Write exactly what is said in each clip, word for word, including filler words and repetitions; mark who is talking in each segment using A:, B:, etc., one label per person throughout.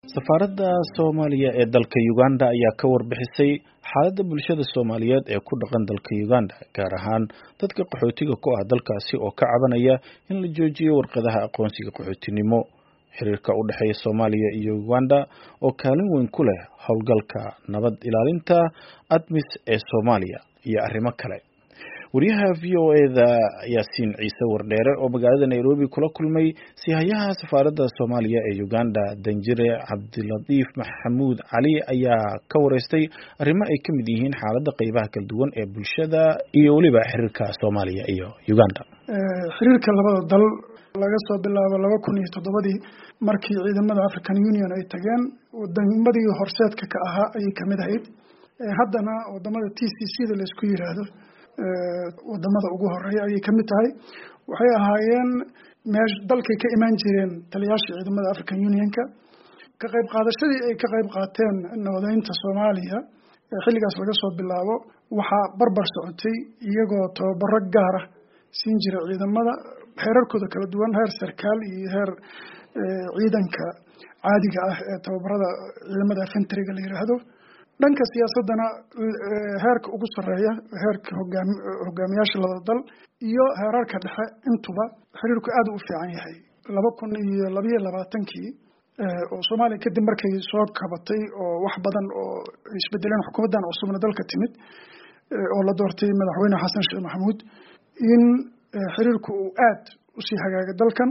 A: Safaaradda Soomaaliya ee dalka Uganda ayaa ka warbixisay xaaladda bulshada Soomaaliyeed ee ku dhaqan dalka Uganda, gaar ahaan dadka qaxootiga ku ah dalkaasi oo ka cabanaya in la joojiyo warqadaha aqoonsiga qaxootinimo. Xiriirka u dhexeeya Soomaaliya iyo Uganda oo kaalin weyn ku leh howlgalka nabad ilaalinta ADMIS ee Soomaaliya iyo arrimo kale. Wariyaha V O A-da Yaasiin Ciise Wardheere oo magaalada Nairobi kula kulmay sihayaha safaaradda Soomaaliya ee Uganda Danjire Cabdilatiif Maxamuud Cali ayaa ka wareystay arrimo ay ka mid yihiin xaaladda qaybaha kala duwan ee bulshada iyo weliba xiriirka Soomaaliya iyo Uganda.
B: Xiriirka labada dal laga soo bilaabo laba kun iyo toddobadii markii ciidamada African Union ay tageen wadamadii horseedka ka ahaa ayay kamid ahayd. Haddana wadamada T C C-da la isku yiraahdo wadamada ugu horeeya ayay kamid tahay. Waxay ahaayeen meesh dalkay ka imaan jireen taliyaasha ciidamada African Union-ka ka qayb qaadashadii ay ka qayb qaateen nabadeynta Soomaaliya xilligaas laga soo bilaabo waxaa barbar socotay iyagoo tababaro gaar ah siin jiray ciidamada heerarkooda kala duwan, heer sarkaal iyo heer ciidanka caadiga ah ee tababarada ciidamada infantry-ga la yiraahdo. dhanka siyaasadana heerka ugu sareeya heerka hogaamiyaasha labada dal iyo heerarka dhexe intuba xiriirku aad u fiican yahay. laba kun iyo laba iyo labaatankii oo Soomaaliya kadib markay soo kabatay oo wax badan oo isbedeleen xukuumaddan cusubna dalka timid oo la doortay madaxweyne Xasan Sheekh Maxamuud in xiriirku uu aad u sii hagaagay dalkan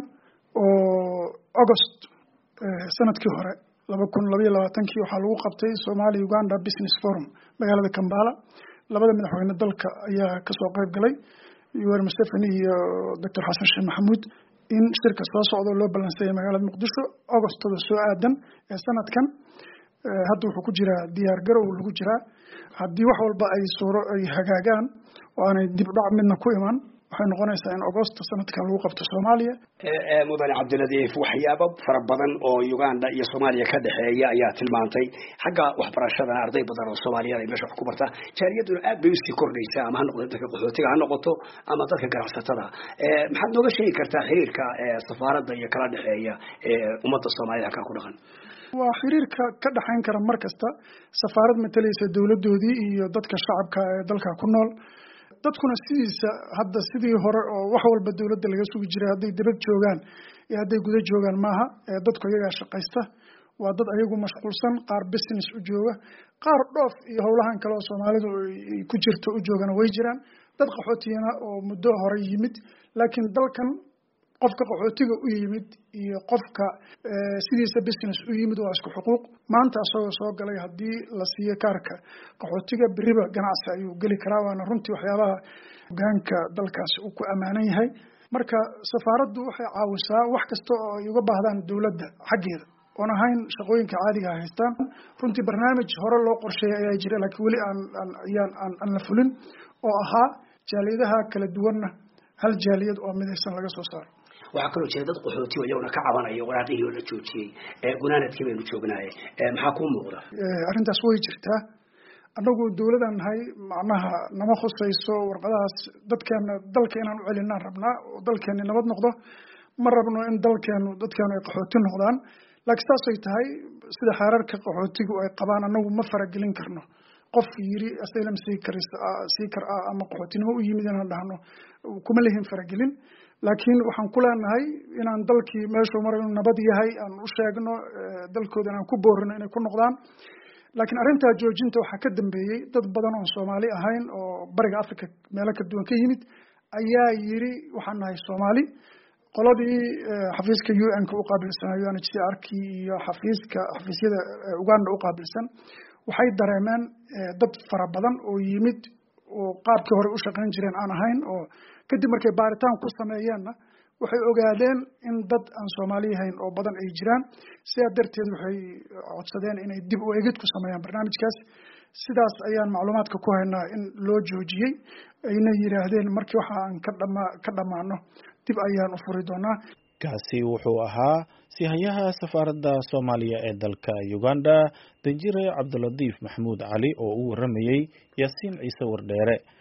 B: oo August sanadkii hore laba kun laba iyo labaatankii waxaa lagu qabtay Soomaaliya Uganda Business Forum magaalada Kampala. labada madaxweyne dalka ayaa ka soo qayb galay Yoweri Museveni iyo Doctor Xasan Sheekh Maxamuud in shirka soo socdo loo balansayo magaalada Muqdisho Augustada soo aadan ee sanadkan. hadda wuxuu ku jiraa diyaar garow lagu jiraa haddii wax walba ay suuro ay hagaagaan oo aanay dib u dhac midna ku iman waxay noqonaysaa in August sanadkan lagu qabto Soomaaliya.
C: ee mudane Cabdilatiif waxyaabo fara badan oo Uganda iyo Soomaaliya ka dhaxeeya ayaa tilmaantay xagga waxbarashada arday badan oo Soomaaliyeed ay meesha wax ku barta jaariyaduna aad bay u sii kordhaysaa ama ha noqdo dadka qaxootiga ha noqoto ama dadka ganacsatada. ee maxaad nooga sheegi kartaa xiriirka ee safaaradda iyo kala dhaxeeya ee ummadda Soomaaliyeed halka ku dhaqan?
B: waa xiriirka ka dhaxayn kara markasta safaarad matalaysa dawladoodii iyo dadka shacabka ee dalka ku nool. dadkuna sidiisa hadda sidii hore oo wax walba dawladda laga sugi jiray hadday dibad joogaan iyo hadday guda joogaan maaha. dadku iyagaa shaqaysta, waa dad ayagu mashquulsan, qaar business u jooga, qaar dhoof iyo howlahan kale oo Soomaalidu ay ku jirto u joogana way jiraan. dad qaxootiyana oo muddo hore yimid laakiin dalkan qofka qaxootiga u yimid iyo qofka sidiisa business u yimid waa isku xuquuq. maanta asagoo soo galay haddii la siiyo kaarka qaxootiga beriba ganacsi ayuu geli karaa. waana runtii waxyaabaha hogaanka dalkaasi uu ku ammaanan yahay. marka safaaraddu waxay caawisaa wax kasta oo ay uga baahdaan dawladda xaggeeda oon ahayn shaqooyinka caadiga haystaan. runtii barnaamij hore loo qorsheeyay ayaa jira laakiin weli aan aan aan la fulin oo ahaa jaaliyadaha kala duwanna hal jaaliyad oo midaysan laga soo saaro.
C: waxaa kaloo jira dad qaxooti oo iyaguna ka cabanaya waraaqihii oo la joojiyey ee gunaanadkii baynu joognaayeen. maxaa kuu muuqda?
B: arrintaas way jirtaa. annagu dawladan nahay macnaha nama khusayso warqadahaas. dadkeena dalka inaan u celinaan rabnaa oo dalkeeni nabad noqdo. ma rabno in dalkeenu dadkeenu ay qaxooti noqdaan. laakiin saasay tahay sida xeerarka qaxootigu ay qabaan annagu ma faragelin karno. qof yiri asylum seeker seeker ama qaxootinimo u yimid inaan dhahno kuma lehin faragelin. laakiin waxaan ku leenahay inaan dalkii meeshuu maray inuu nabad yahay aan u sheegno dalkooda inaan ku boorino inay ku noqdaan. laakiin arrintaa joojinta waxaa ka dambeeyey dad badan oo Soomaali ahayn oo bariga Afrika meelo kala duwan ka yimid ayaa yiri waxaan nahay Soomaali. qoladii xafiiska U N-ka u qaabilsan U N H C R-kii iyo xafiiska xafiisyada Uganda u qaabilsan waxay dareemeen dad fara badan oo yimid oo qaabkii hore u shaqayn jireen aan ahayn oo kadib markay baaritaan ku sameeyeenna waxay ogaadeen in dad aan Soomaali ahayn oo badan ay jiraan. sidaa darteed waxay codsadeen inay dib u eegid ku sameeyaan barnaamijkaas. sidaas ayaan macluumaadka ku haynaa in loo joojiyey. ayna yiraahdeen markii waxa aan ka dhama ka dhamaano dib ayaan u furi doonaa.
A: kaasi wuxuu ahaa sihayaha safaaradda Soomaaliya ee dalka Uganda Danjire Cabdilatiif Maxamuud Cali oo u waramayay Yaasiin Ciise Wardheere.